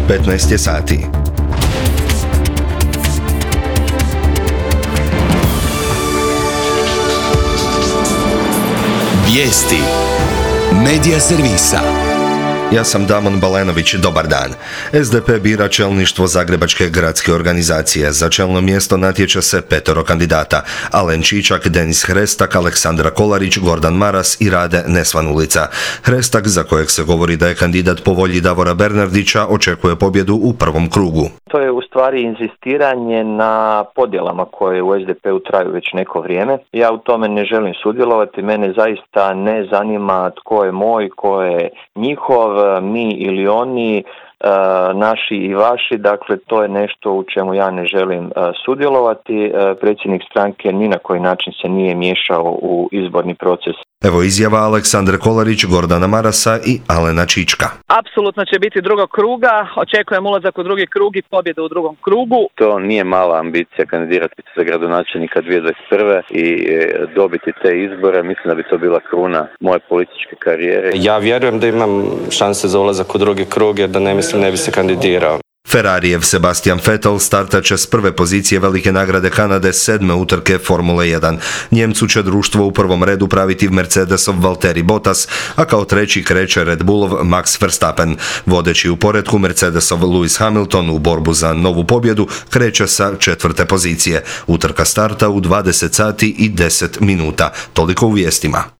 15 je sati. Vijesti Medija servisa. Ja sam Damon Balenović, dobar dan. SDP bira čelništvo Zagrebačke gradske organizacije. Za čelno mjesto natječe se 5 kandidata. Alen Čičak, Denis Hrestak, Aleksandra Kolarić, Gordan Maras i Rade Nesvanulica. Hrestak, za kojeg se govori da je kandidat po volji Davora Bernardića, očekuje pobjedu u prvom krugu. To je u stvari inzistiranje na podjelama koje u SDP-u traju već neko vrijeme. Ja u tome ne želim sudjelovati, mene zaista ne zanima tko je moj, tko je njihov, mi ili oni, naši i vaši, dakle to je nešto u čemu ja ne želim sudjelovati. Predsjednik stranke ni na koji način se nije miješao u izborni proces. Evo izjava Aleksandre Kolarić, Gordana Marasa i Alena Čička. Apsolutno će biti drugog kruga, očekujem ulazak u drugi krug i pobjedu u drugom krugu. To nije mala ambicija kandidirati se za gradonačelnika 2021. i dobiti te izbore. Mislim da bi to bila kruna moje političke karijere. Ja vjerujem da imam šanse za ulazak u drugi krug jer da ne bi se kandidirao. Ferrarijev Sebastian Vettel startat će s prve pozicije Velike nagrade Kanade 7. utrke Formule 1. Njemcu će društvo u prvom redu praviti Mercedesov Valtteri Bottas, a kao treći kreće Red Bullov Max Verstappen. Vodeći u poretku Mercedesov Lewis Hamilton u borbu za novu pobjedu kreće sa 4. pozicije. Utrka starta u 20 sati i 10 minuta. Toliko u vijestima.